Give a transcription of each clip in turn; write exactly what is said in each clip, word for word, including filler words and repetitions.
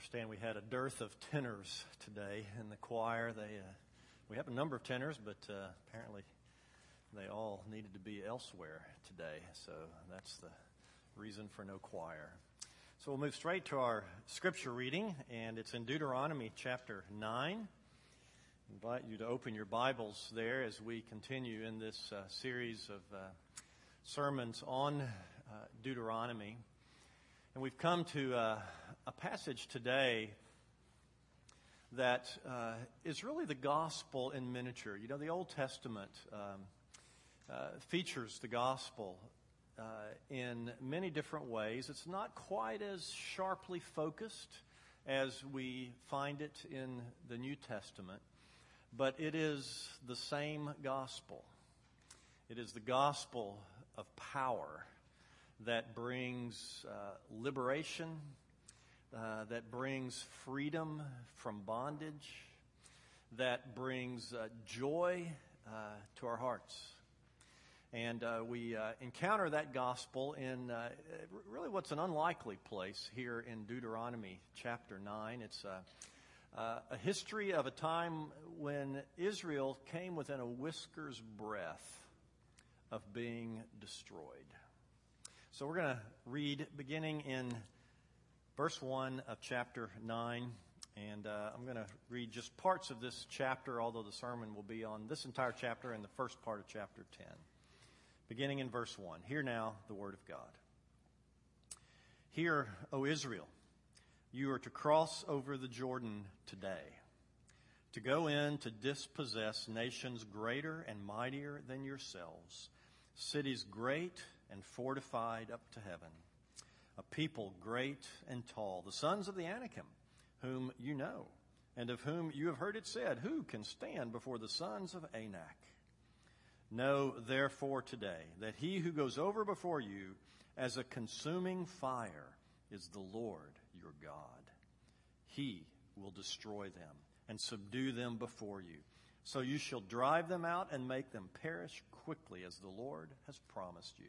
understand we had a dearth of tenors today in the choir. They, uh, we have a number of tenors, but uh, apparently they all needed to be elsewhere today. So that's the reason for no choir. So we'll move straight to our scripture reading, and it's in Deuteronomy chapter nine. I invite you to open your Bibles there as we continue in this uh, series of uh, sermons on uh, Deuteronomy. And we've come to uh, a passage today that uh, is really the gospel in miniature. You know, the Old Testament um, uh, features the gospel uh, in many different ways. It's not quite as sharply focused as we find it in the New Testament, but it is the same gospel. It is the gospel of power that brings uh, liberation, uh, that brings freedom from bondage, that brings uh, joy uh, to our hearts. And uh, we uh, encounter that gospel in uh, really what's an unlikely place here in Deuteronomy chapter nine. It's uh, uh, a history of a time when Israel came within a whisker's breath of being destroyed. So we're going to read beginning in verse one of chapter nine, and uh, I'm going to read just parts of this chapter, although the sermon will be on this entire chapter and the first part of chapter ten. Beginning in verse one, hear now the word of God. Hear, O Israel, you are to cross over the Jordan today, to go in to dispossess nations greater and mightier than yourselves, cities great and fortified up to heaven, a people great and tall, the sons of the Anakim, whom you know, and of whom you have heard it said, who can stand before the sons of Anak? Know therefore today that he who goes over before you as a consuming fire is the Lord your God. He will destroy them and subdue them before you. So you shall drive them out and make them perish quickly as the Lord has promised you.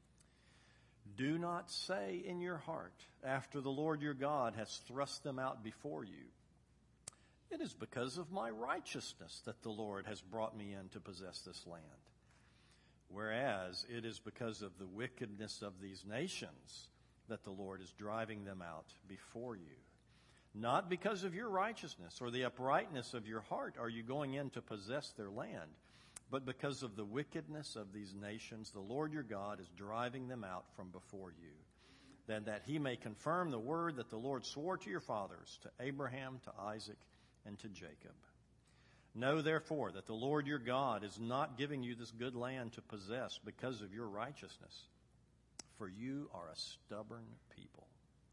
Do not say in your heart, after the Lord your God has thrust them out before you, it is because of my righteousness that the Lord has brought me in to possess this land. Whereas it is because of the wickedness of these nations that the Lord is driving them out before you. Not because of your righteousness or the uprightness of your heart are you going in to possess their land, but because of the wickedness of these nations, the Lord your God is driving them out from before you, then that he may confirm the word that the Lord swore to your fathers, to Abraham, to Isaac, and to Jacob. Know therefore that the Lord your God is not giving you this good land to possess because of your righteousness, for you are a stubborn people.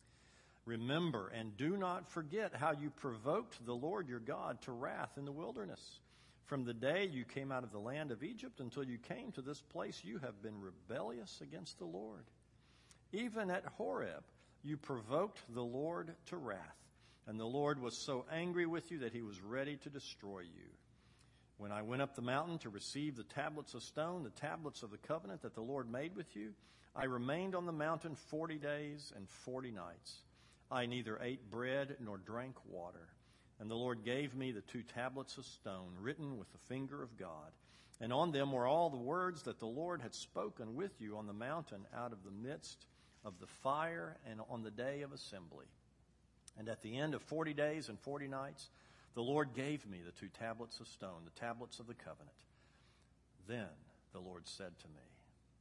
Remember and do not forget how you provoked the Lord your God to wrath in the wilderness. From the day you came out of the land of Egypt until you came to this place, you have been rebellious against the Lord. Even at Horeb, you provoked the Lord to wrath, and the Lord was so angry with you that he was ready to destroy you. When I went up the mountain to receive the tablets of stone, the tablets of the covenant that the Lord made with you, I remained on the mountain forty days and forty nights. I neither ate bread nor drank water. And the Lord gave me the two tablets of stone written with the finger of God. And on them were all the words that the Lord had spoken with you on the mountain out of the midst of the fire and on the day of assembly. And at the end of forty days and forty nights, the Lord gave me the two tablets of stone, the tablets of the covenant. Then the Lord said to me,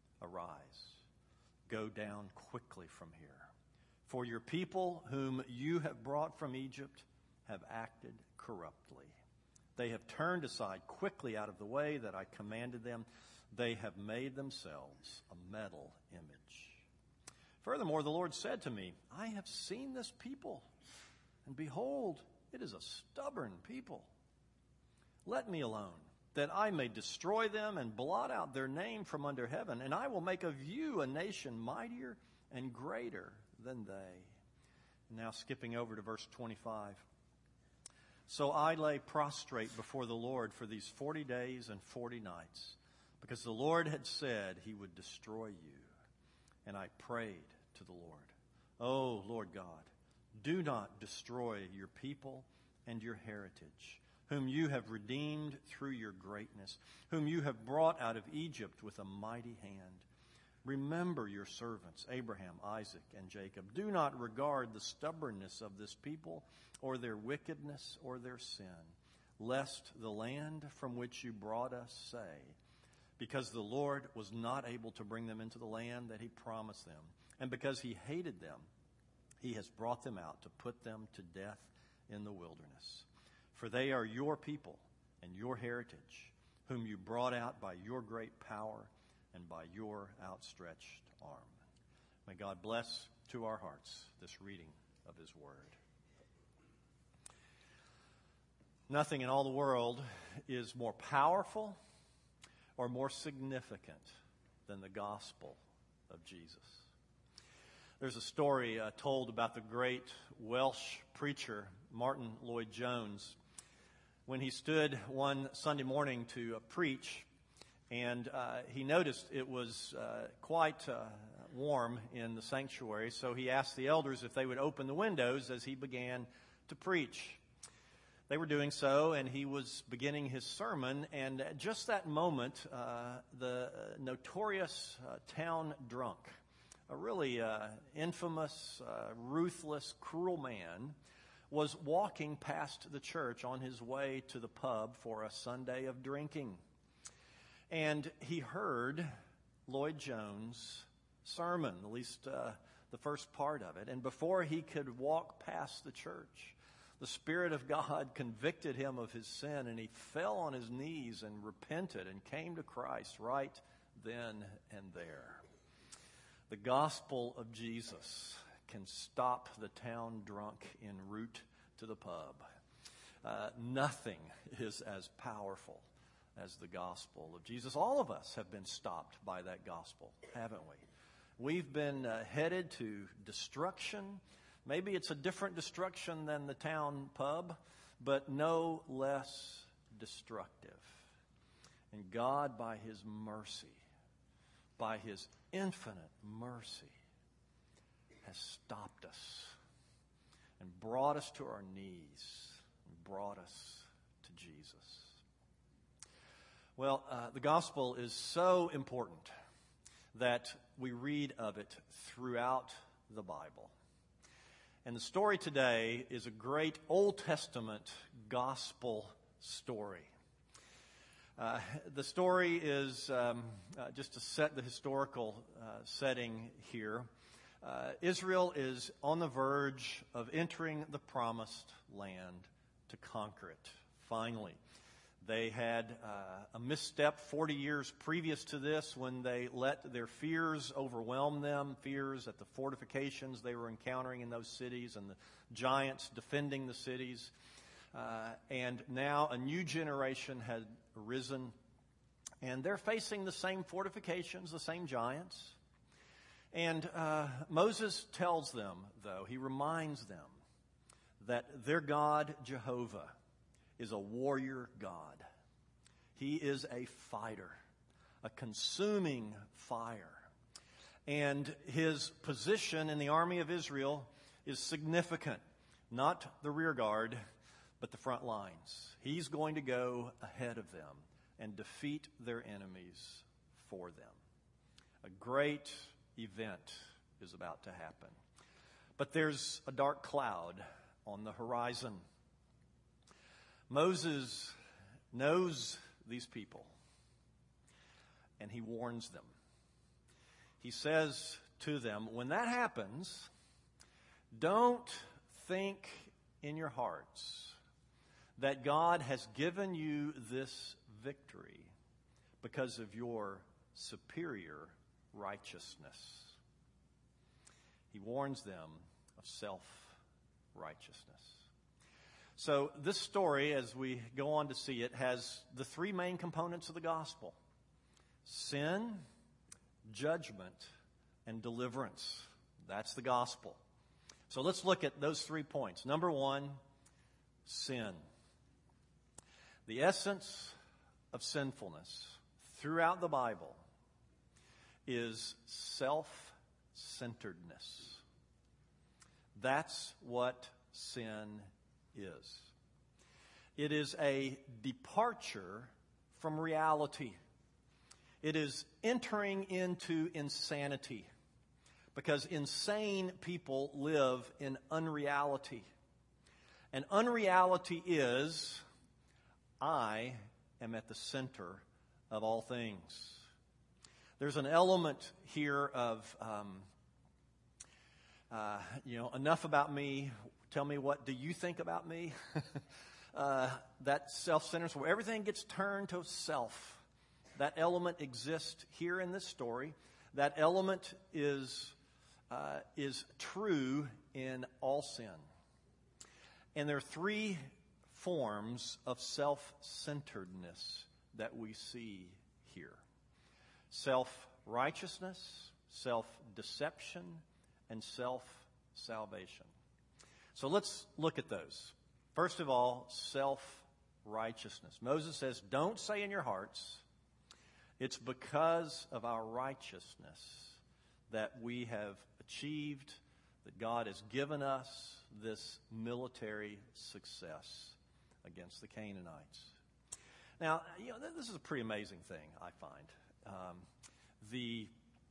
arise, go down quickly from here. For your people whom you have brought from Egypt have acted corruptly. They have turned aside quickly out of the way that I commanded them. They have made themselves a metal image. Furthermore, the Lord said to me, I have seen this people, and behold, it is a stubborn people. Let me alone, that I may destroy them and blot out their name from under heaven, and I will make of you a nation mightier and greater than they. Now skipping over to verse twenty-five. So I lay prostrate before the Lord for these forty days and forty nights, because the Lord had said he would destroy you. And I prayed to the Lord, Oh, Lord God, Do not destroy your people and your heritage, whom you have redeemed through your greatness, whom you have brought out of Egypt with a mighty hand. Remember your servants, Abraham, Isaac, and Jacob. Do not regard the stubbornness of this people, or their wickedness, or their sin, lest the land from which you brought us say, because the Lord was not able to bring them into the land that he promised them, and because he hated them, he has brought them out to put them to death in the wilderness. For they are your people and your heritage, whom you brought out by your great power and by your outstretched arm. May God bless to our hearts this reading of his word. Nothing in all the world is more powerful or more significant than the gospel of Jesus. There's a story uh, told about the great Welsh preacher, Martin Lloyd-Jones, when he stood one Sunday morning to uh, preach, and uh, he noticed it was uh, quite uh, warm in the sanctuary, so he asked the elders if they would open the windows as he began to preach. They were doing so, and he was beginning his sermon, and at just that moment, uh, the notorious uh, town drunk, a really uh, infamous, uh, ruthless, cruel man, was walking past the church on his way to the pub for a Sunday of drinking. And he heard Lloyd-Jones' sermon, at least uh, the first part of it. And before he could walk past the church, the Spirit of God convicted him of his sin, and he fell on his knees and repented and came to Christ right then and there. The gospel of Jesus can stop the town drunk en route to the pub. Uh, nothing is as powerful as the gospel of Jesus. All of us have been stopped by that gospel, haven't we? We've been uh, headed to destruction. Maybe it's a different destruction than the town pub, but no less destructive. And God, by his mercy, by his infinite mercy, has stopped us and brought us to our knees and brought us to Jesus. Well, uh, the gospel is so important that we read of it throughout the Bible. And the story today is a great Old Testament gospel story. Uh, the story is, um, uh, just to set the historical uh, setting here, uh, Israel is on the verge of entering the promised land to conquer it, finally. They had uh, a misstep forty years previous to this when they let their fears overwhelm them, fears at the fortifications they were encountering in those cities and the giants defending the cities. Uh, and now a new generation had arisen, and they're facing the same fortifications, the same giants. And uh, Moses tells them, though, he reminds them that their God, Jehovah, is a warrior God. He is a fighter, a consuming fire. And his position in the army of Israel is significant. Not the rear guard, but the front lines. He's going to go ahead of them and defeat their enemies for them. A great event is about to happen. But there's a dark cloud on the horizon. Moses knows these people, and he warns them. He says to them, when that happens, don't think in your hearts that God has given you this victory because of your superior righteousness. He warns them of self-righteousness. So this story, as we go on to see it, has the three main components of the gospel: sin, judgment, and deliverance. That's the gospel. So let's look at those three points. Number one, sin. The essence of sinfulness throughout the Bible is self-centeredness. That's what sin is. It is a departure from reality. It is entering into insanity, because insane people live in unreality. And unreality is, I am at the center of all things. There's an element here of, um, uh, you know, enough about me. Tell me, what do you think about me? uh, that self-centeredness where everything gets turned to self. That element exists here in this story. That element is uh, is true in all sin. And there are three forms of self-centeredness that we see here: self-righteousness, self-deception, and self-salvation. So let's look at those. First of all, self-righteousness. Moses says, don't say in your hearts, it's because of our righteousness that we have achieved, that God has given us this military success against the Canaanites. Now, you know, this is a pretty amazing thing, I find. Um, the,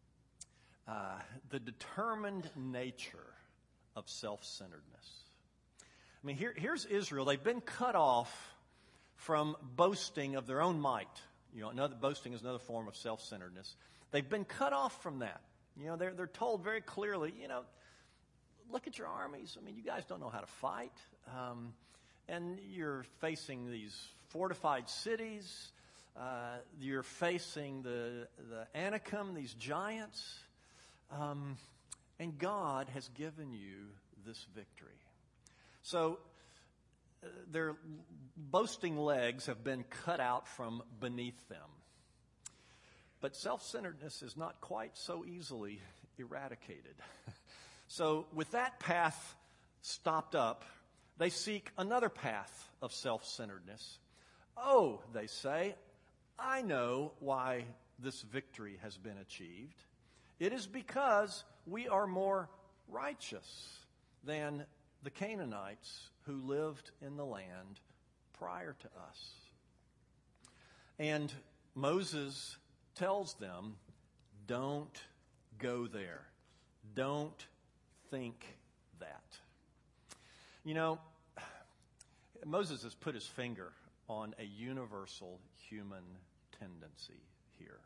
uh, the determined nature of self-centeredness. I mean, here, here's Israel. They've been cut off from boasting of their own might. You know, another boasting is another form of self-centeredness. They've been cut off from that. You know, they're they're told very clearly, you know, look at your armies. I mean, you guys don't know how to fight. Um, and you're facing these fortified cities. Uh, you're facing the, the Anakim, these giants. Um, and God has given you this victory. So uh, their boasting legs have been cut out from beneath them. But self-centeredness is not quite so easily eradicated. So with that path stopped up, they seek another path of self-centeredness. Oh, they say, I know why this victory has been achieved. It is because we are more righteous than the Canaanites who lived in the land prior to us. And Moses tells them, don't go there. Don't think that. You know, Moses has put his finger on a universal human tendency here.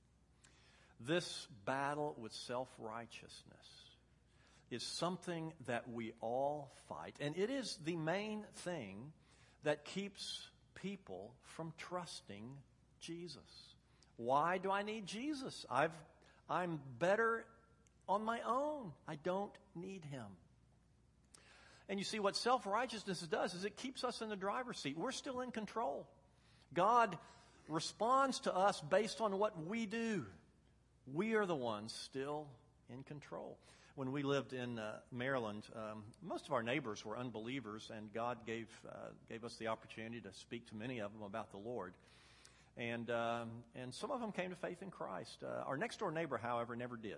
This battle with self-righteousness is something that we all fight, and it is the main thing that keeps people from trusting Jesus. Why do I need Jesus? I've, I'm better on my own. I don't need him. And you see, what self-righteousness does is it keeps us in the driver's seat. We're still in control. God responds to us based on what we do. We are the ones still in control. When we lived in uh, Maryland, um, most of our neighbors were unbelievers, and God gave uh, gave us the opportunity to speak to many of them about the Lord. And um, and some of them came to faith in Christ. Uh, our next door neighbor, however, never did.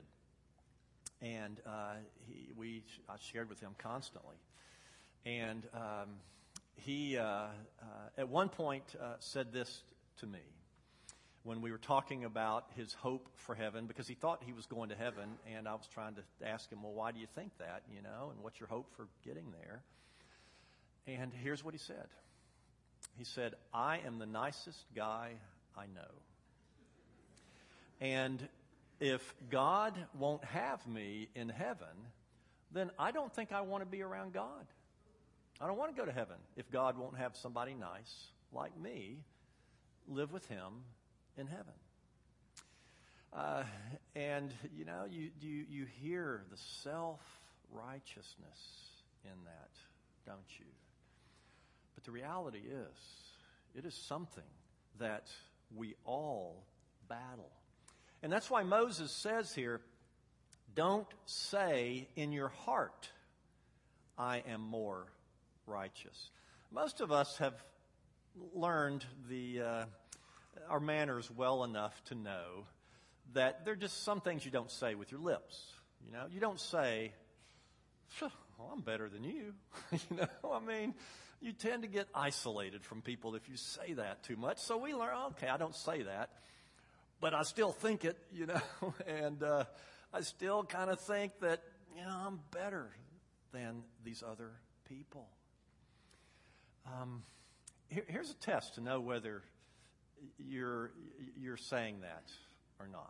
And uh, he, we I shared with him constantly. And um, he, uh, uh, at one point, uh, said this to me when we were talking about his hope for heaven, because he thought he was going to heaven, and I was trying to ask him, well, why do you think that, you know, and what's your hope for getting there? And here's what he said. He said, I am the nicest guy I know. And if God won't have me in heaven, then I don't think I want to be around God. I don't want to go to heaven if God won't have somebody nice like me live with him in heaven. Uh, and, you know, you, you, you hear the self-righteousness in that, don't you? But the reality is, it is something that we all battle. And that's why Moses says here, don't say in your heart, I am more righteous. Most of us have learned the uh, our manners well enough to know that there are just some things you don't say with your lips. You know, you don't say, well, I'm better than you. You know, I mean, you tend to get isolated from people if you say that too much. So we learn, okay, I don't say that, but I still think it, you know, and uh, I still kind of think that, you know, I'm better than these other people. Um, here, here's a test to know whether you're you're saying that or not.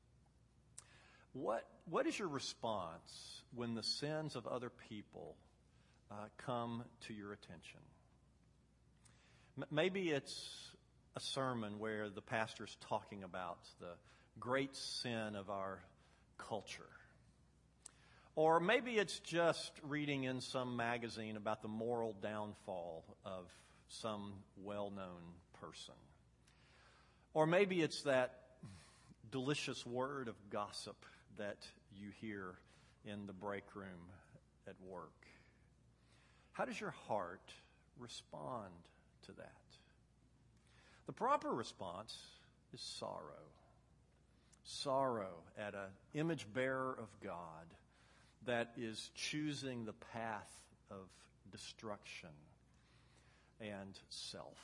What what is your response when the sins of other people uh, come to your attention? M- maybe it's a sermon where the pastor's talking about the great sin of our culture. Or maybe it's just reading in some magazine about the moral downfall of some well-known person. Or maybe it's that delicious word of gossip that you hear in the break room at work. How does your heart respond to that? The proper response is sorrow. Sorrow at an image bearer of God that is choosing the path of destruction and self.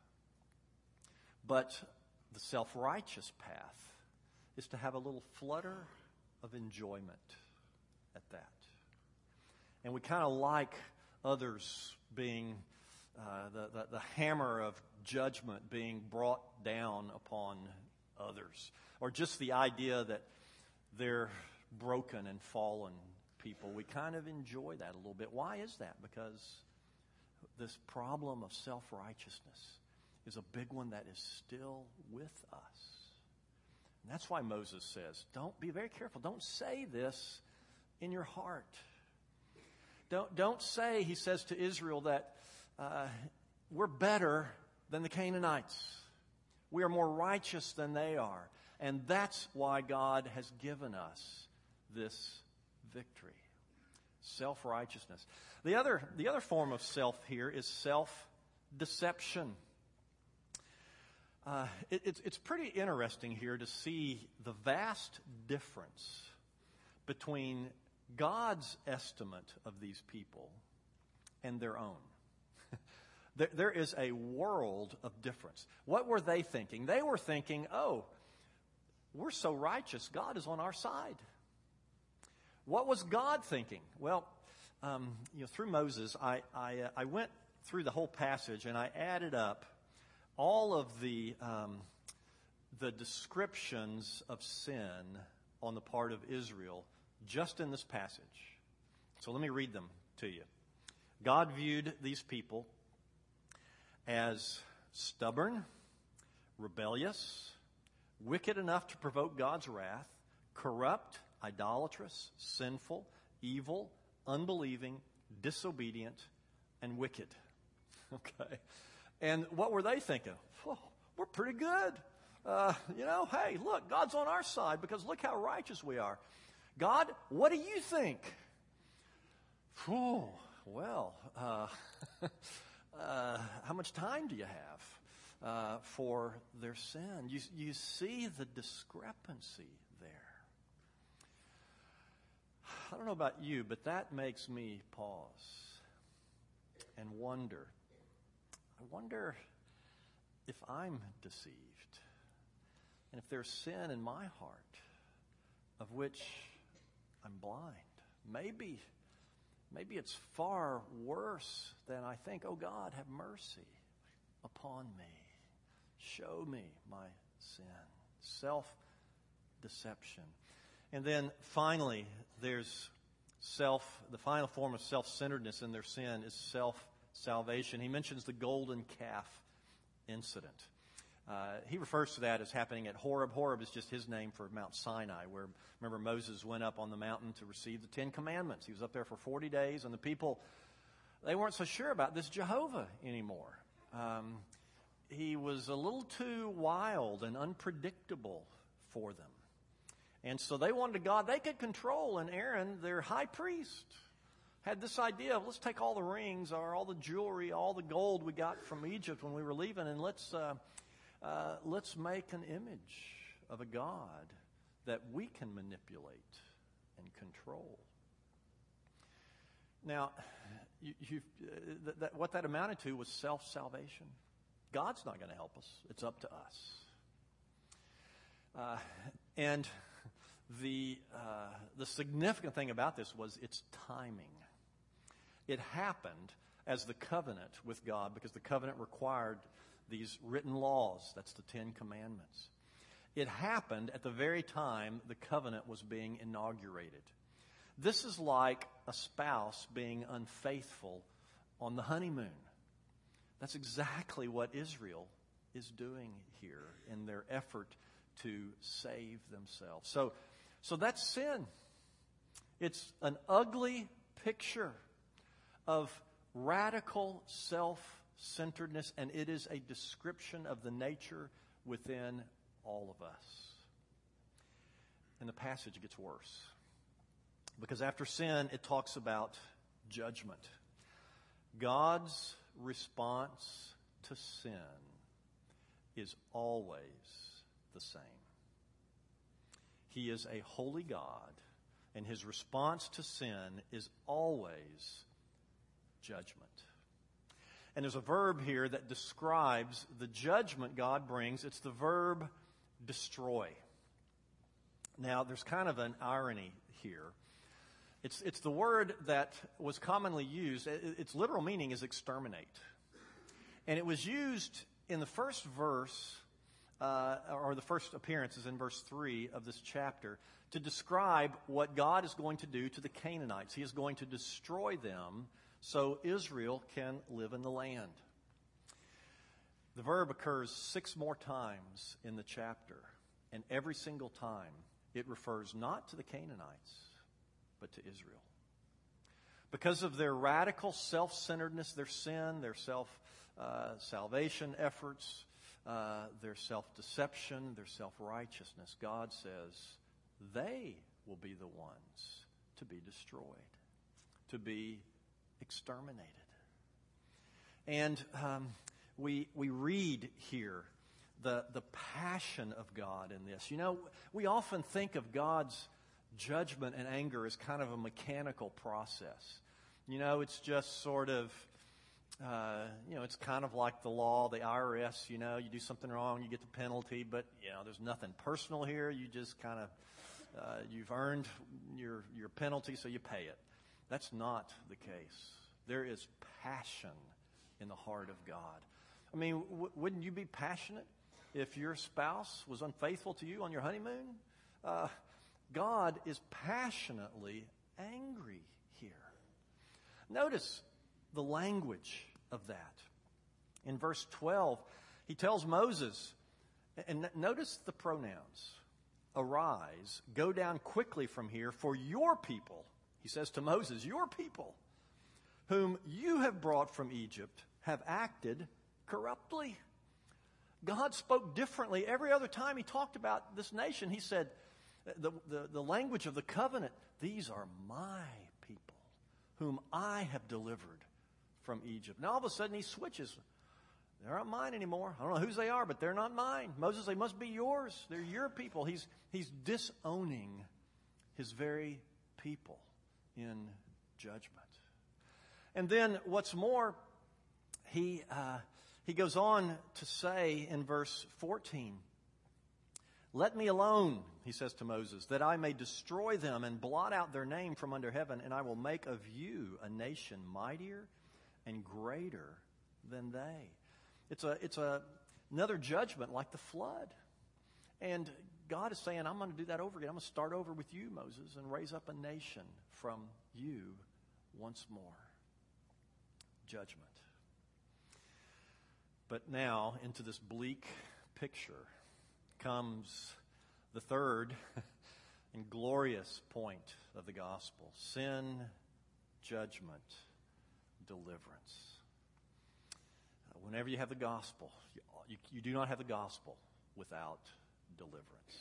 But the self-righteous path is to have a little flutter of enjoyment at that. And we kind of like others being, uh, the, the, the hammer of judgment being brought down upon others. Or just the idea that they're broken and fallen people. We kind of enjoy that a little bit. Why is that? Because this problem of self-righteousness is a big one that is still with us. And that's why Moses says, don't be very careful. Don't say this in your heart. Don't, don't say, he says to Israel, that uh, we're better than the Canaanites. We are more righteous than they are. And that's why God has given us this victory. Self-righteousness. The other, the other form of self here is self-deception. Uh, it, it's, it's pretty interesting here to see the vast difference between God's estimate of these people and their own. there, there is a world of difference. What were they thinking? They were thinking, oh, we're so righteous, God is on our side. What was God thinking? Well, um, you know, through Moses, I, I, uh, I went through the whole passage and I added up all of the um, the descriptions of sin on the part of Israel just in this passage. So let me read them to you. God viewed these people as stubborn, rebellious, wicked enough to provoke God's wrath, corrupt, idolatrous, sinful, evil, unbelieving, disobedient, and wicked. Okay. And what were they thinking? Oh, we're pretty good. Uh, you know, hey, look, God's on our side because look how righteous we are. God, what do you think? Oh, well, uh, uh, how much time do you have uh, for their sin? You, you see the discrepancy there. I don't know about you, but that makes me pause and wonder. I wonder if I'm deceived and if there's sin in my heart of which I'm blind. Maybe, maybe it's far worse than I think. Oh God, have mercy upon me. Show me my sin. Self-deception. And then finally, there's self, the final form of self-centeredness in their sin is self-salvation. He mentions the golden calf incident. Uh, he refers to that as happening at Horeb. Horeb is just his name for Mount Sinai, where, remember, Moses went up on the mountain to receive the Ten Commandments. He was up there for forty days, and the people, they weren't so sure about this Jehovah anymore. Um, he was a little too wild and unpredictable for them. And so they wanted a God they could control, and Aaron, their high priest, had this idea of let's take all the rings or all the jewelry, all the gold we got from Egypt when we were leaving, and let's uh, uh, let's make an image of a God that we can manipulate and control. Now, you, you, uh, th- that, what that amounted to was self-salvation. God's not going to help us. It's up to us. Uh, and the uh, the significant thing about this was its timing. It happened as the covenant with God, because the covenant required these written laws. That's the Ten Commandments. It happened at the very time the covenant was being inaugurated. This is like a spouse being unfaithful on the honeymoon. That's exactly what Israel is doing here in their effort to save themselves. So, so that's sin. It's an ugly picture of radical self-centeredness, and it is a description of the nature within all of us. And the passage gets worse, because after sin, it talks about judgment. God's response to sin is always the same. He is a holy God, and his response to sin is always judgment. And there's a verb here that describes the judgment God brings. It's the verb destroy. Now, there's kind of an irony here. It's, it's the word that was commonly used. Its literal meaning is exterminate. And it was used in the first verse, uh, or the first appearance is in verse three of this chapter, to describe what God is going to do to the Canaanites. He is going to destroy them so Israel can live in the land. The verb occurs six more times in the chapter, and every single time it refers not to the Canaanites, but to Israel. Because of their radical self-centeredness, their sin, their self-salvation uh, efforts, uh, their self-deception, their self-righteousness, God says they will be the ones to be destroyed, to be exterminated. And um, we we read here the the passion of God in this. You know, we often think of God's judgment and anger is kind of a mechanical process. You know, it's just sort of, uh, you know, it's kind of like the law, the I R S, you know, you do something wrong, you get the penalty, but, you know, there's nothing personal here. You just kind of, uh, you've earned your, your penalty, so you pay it. That's not the case. There is passion in the heart of God. I mean, w- wouldn't you be passionate if your spouse was unfaithful to you on your honeymoon? Uh, God is passionately angry here. Notice the language of that. In verse twelve, he tells Moses, and notice the pronouns, arise, go down quickly from here, for your people, he says to Moses, your people, whom you have brought from Egypt, have acted corruptly. God spoke differently. Every other time he talked about this nation, he said, The, the, the language of the covenant, these are my people whom I have delivered from Egypt. Now all of a sudden he switches. They're not mine anymore. I don't know whose they are, but they're not mine. Moses, they must be yours. They're your people. He's, he's disowning his very people in judgment. And then what's more, he, uh, he goes on to say in verse fourteen, let me alone, he says to Moses, that I may destroy them and blot out their name from under heaven, and I will make of you a nation mightier and greater than they. It's a it's a another judgment like the flood. And God is saying, I'm going to do that over again. I'm going to start over with you, Moses, and raise up a nation from you once more. Judgment. But now, into this bleak picture comes the third and glorious point of the gospel: sin, judgment, deliverance. Uh, whenever you have the gospel, you, you, you do not have the gospel without deliverance.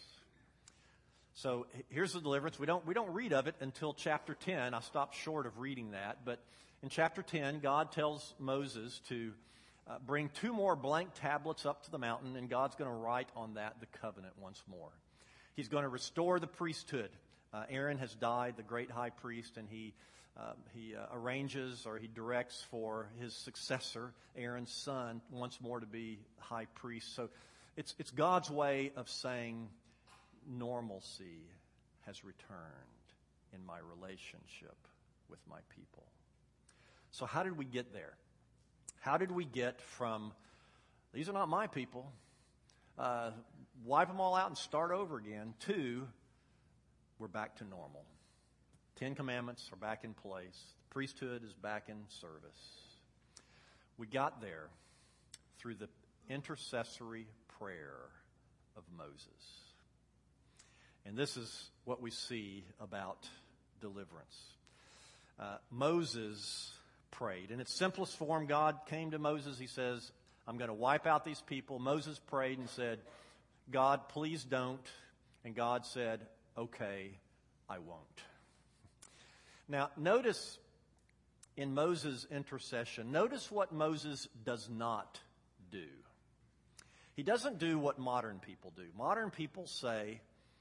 So here's the deliverance. We don't we don't read of it until chapter ten. I stopped short of reading that, but in chapter ten, God tells Moses to Uh, bring two more blank tablets up to the mountain, and God's going to write on that the covenant once more. He's going to restore the priesthood. Uh, Aaron has died, the great high priest, and he uh, he uh, arranges or he directs for his successor, Aaron's son, once more to be high priest. So it's it's God's way of saying normalcy has returned in my relationship with my people. So how did we get there? How did we get from, these are not my people, uh, wipe them all out and start over again, to we're back to normal. Ten Commandments are back in place. The priesthood is back in service. We got there through the intercessory prayer of Moses. And this is what we see about deliverance. Uh, Moses prayed. In its simplest form, God came to Moses. He says, I'm going to wipe out these people. Moses prayed and said, God, please don't. And God said, okay, I won't. Now, notice in Moses' intercession, notice what Moses does not do. He doesn't do what modern people do. Modern people say,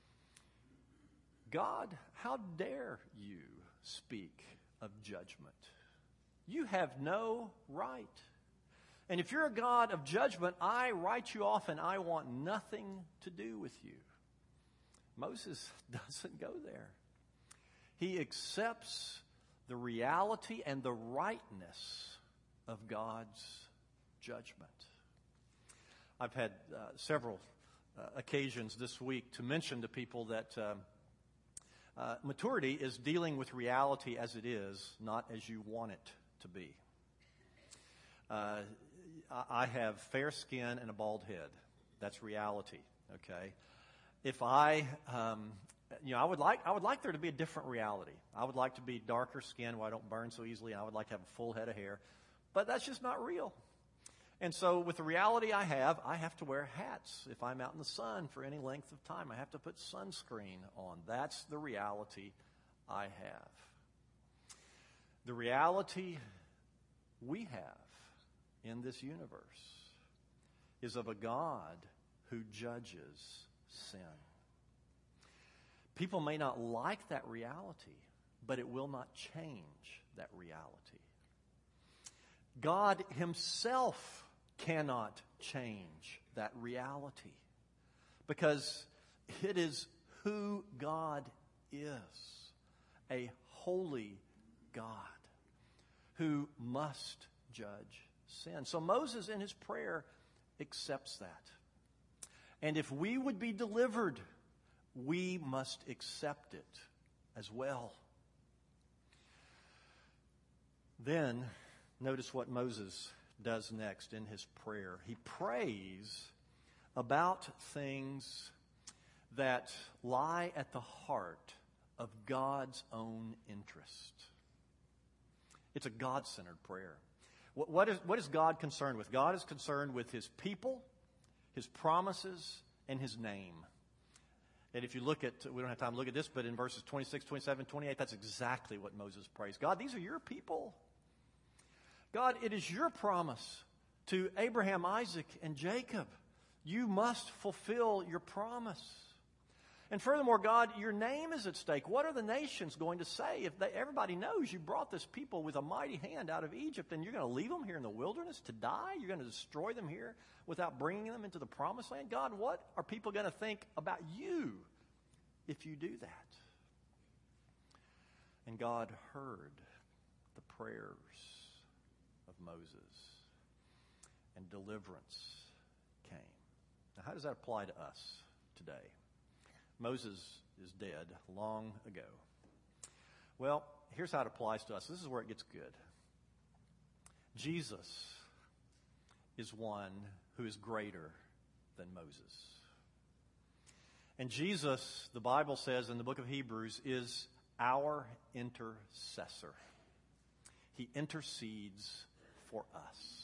God, how dare you speak of judgment? You have no right. And if you're a God of judgment, I write you off and I want nothing to do with you. Moses doesn't go there. He accepts the reality and the rightness of God's judgment. I've had uh, several uh, occasions this week to mention to people that um, uh, maturity is dealing with reality as it is, not as you want it to be. Uh, I have fair skin and a bald head. That's reality, okay? If I, um, you know, I would like I would like there to be a different reality. I would like to be darker skinned where I don't burn so easily, and I would like to have a full head of hair. But that's just not real. And so with the reality I have, I have to wear hats. If I'm out in the sun for any length of time, I have to put sunscreen on. That's the reality I have. The reality we have in this universe is of a God who judges sin. People may not like that reality, but it will not change that reality. God himself cannot change that reality because it is who God is, a holy God who must judge sin. So Moses in his prayer accepts that. And if we would be delivered, we must accept it as well. Then, notice what Moses does next in his prayer. He prays about things that lie at the heart of God's own interest. It's a God-centered prayer. What, what, is, what is God concerned with? God is concerned with his people, his promises, and his name. And if you look at, we don't have time to look at this, but in verses twenty-six, twenty-seven, twenty-eight, that's exactly what Moses prays. God, these are your people. God, it is your promise to Abraham, Isaac, and Jacob. You must fulfill your promise. And furthermore, God, your name is at stake. What are the nations going to say if they, everybody knows you brought this people with a mighty hand out of Egypt and you're going to leave them here in the wilderness to die? You're going to destroy them here without bringing them into the promised land? God, what are people going to think about you if you do that? And God heard the prayers of Moses, and deliverance came. Now, how does that apply to us today? Moses is dead long ago. Well, here's how it applies to us. This is where it gets good. Jesus is one who is greater than Moses. And Jesus, the Bible says in the book of Hebrews, is our intercessor. He intercedes for us.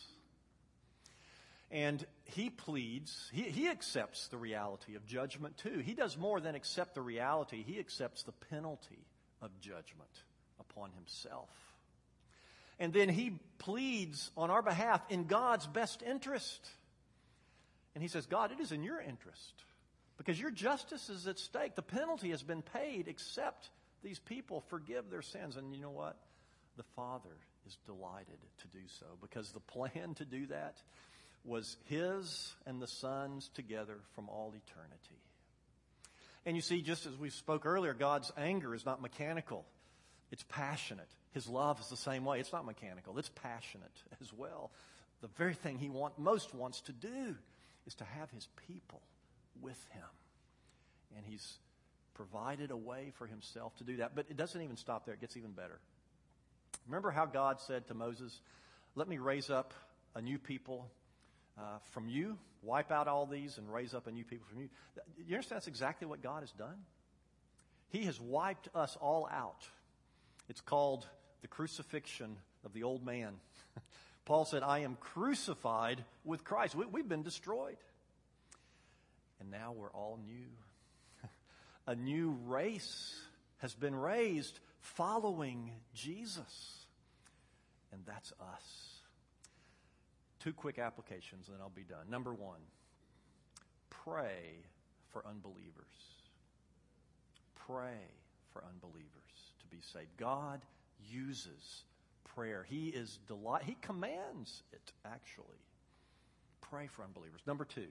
And he pleads, he, he accepts the reality of judgment too. He does more than accept the reality. He accepts the penalty of judgment upon himself. And then he pleads on our behalf in God's best interest. And he says, God, it is in your interest because your justice is at stake. The penalty has been paid. Accept these people, forgive their sins. And you know what? the Father is delighted to do so, because the plan to do that was His and the Son's together from all eternity. And you see, just as we spoke earlier, God's anger is not mechanical. It's passionate. His love is the same way. It's not mechanical. It's passionate as well. The very thing He want, most wants to do is to have His people with Him. And He's provided a way for Himself to do that. But it doesn't even stop there. It gets even better. Remember how God said to Moses, let me raise up a new people uh, from you, wipe out all these and raise up a new people from you. You understand that's exactly what God has done? He has wiped us all out. It's called the crucifixion of the old man. Paul said, I am crucified with Christ. We, we've been destroyed. And now we're all new. A new race has been raised following Jesus. And that's us. Two quick applications, and then I'll be done. Number one, pray for unbelievers. Pray for unbelievers to be saved. God uses prayer. He is delight. He commands it, actually. Pray for unbelievers. Number two,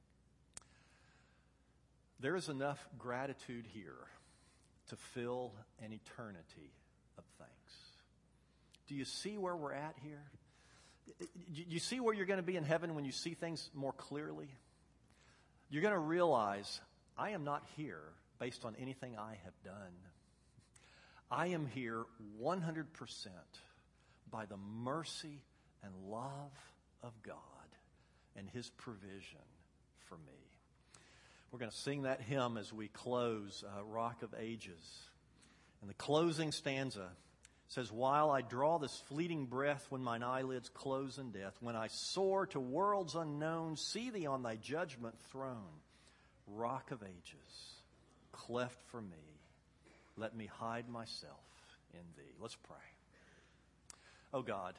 there is enough gratitude here to fill an eternity of thanks. Do you see where we're at here? Do you see where you're going to be in heaven when you see things more clearly? You're going to realize, I am not here based on anything I have done. I am here one hundred percent by the mercy and love of God and His provision for me. We're going to sing that hymn as we close uh, Rock of Ages. And the closing stanza says, while I draw this fleeting breath, when mine eyelids close in death, when I soar to worlds unknown, see Thee on Thy judgment throne, Rock of Ages, cleft for me, let me hide myself in Thee. Let's pray. Oh God,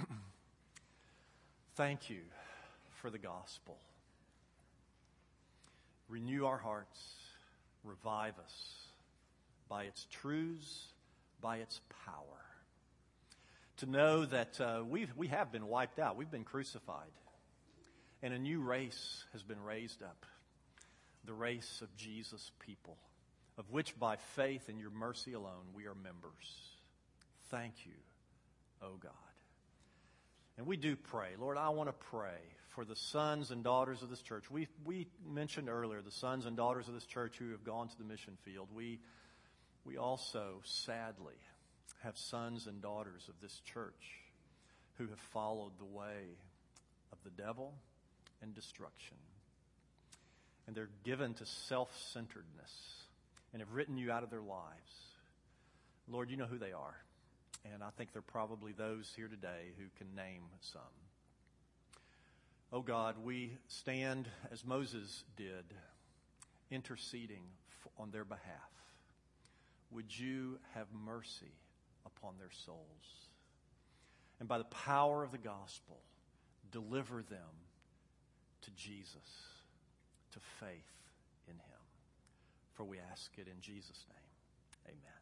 thank You for the gospel. Renew our hearts, revive us by its truths, by its power. To know that uh, we've, we have been wiped out. We've been crucified. And a new race has been raised up. The race of Jesus' people, of which by faith in Your mercy alone we are members. Thank You, oh God. And we do pray. Lord, I want to pray for the sons and daughters of this church. We, we mentioned earlier the sons and daughters of this church who have gone to the mission field. We, we also, sadly, have sons and daughters of this church who have followed the way of the devil and destruction. And they're given to self-centeredness and have written You out of their lives. Lord, You know who they are. And I think they're probably those here today who can name some. Oh God, we stand as Moses did, interceding on their behalf. Would You have mercy upon their souls? And by the power of the gospel, deliver them to Jesus, to faith in Him. For we ask it in Jesus' name. Amen.